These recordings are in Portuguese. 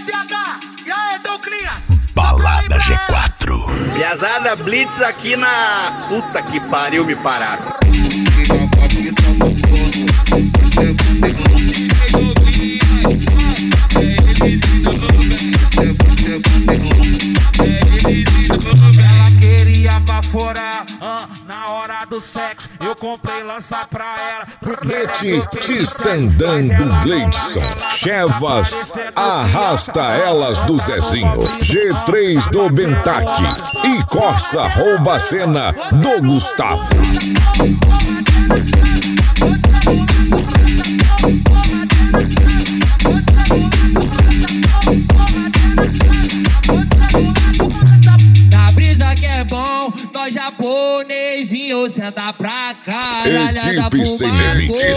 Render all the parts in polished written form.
TH, e aí, Douglas? Balada G4. Piazada Blitz aqui na... Puta que pariu, me pararam. Ela queria baforar na hora do sexo. Eu comprei lança pra ela. Tistendão do Gleidson. Chevas, arrasta elas do Zezinho. G3 do Bentaque. E Corsa rouba a cena do Gustavo. Na brisa que é bom, nós japonesinho senta pra caralho. Equipe sem limites.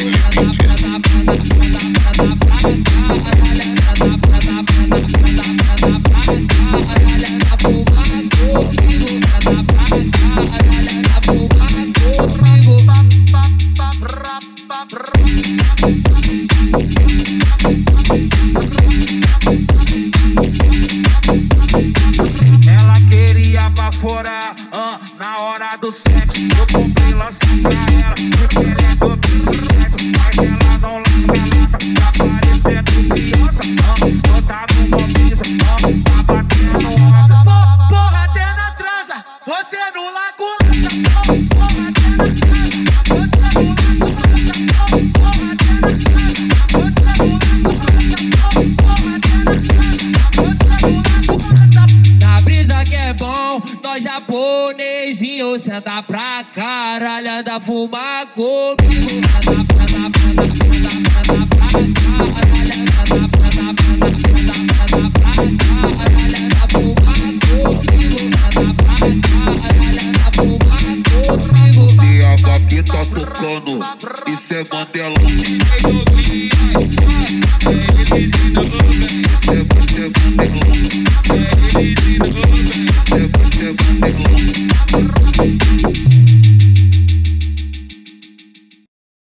Ela queria baforar na hora do sexo. Eu comprei lança pra ela, porque ela é do sexo. Mas ela não larga lata, tá parecendo criança. Bota numa pizza, tá batendo onda. Porra, até na transa, você não larga o lança. Porra, até na transa, você não larga o lança. Porra, até na transa, você não larga o lança. Porra, até na transa, você não larga o lança. Na brisa que é bom, nós japonesinho senta pra caralho. Anda fumar comigo. TH que tá tocando, isso é Mandela.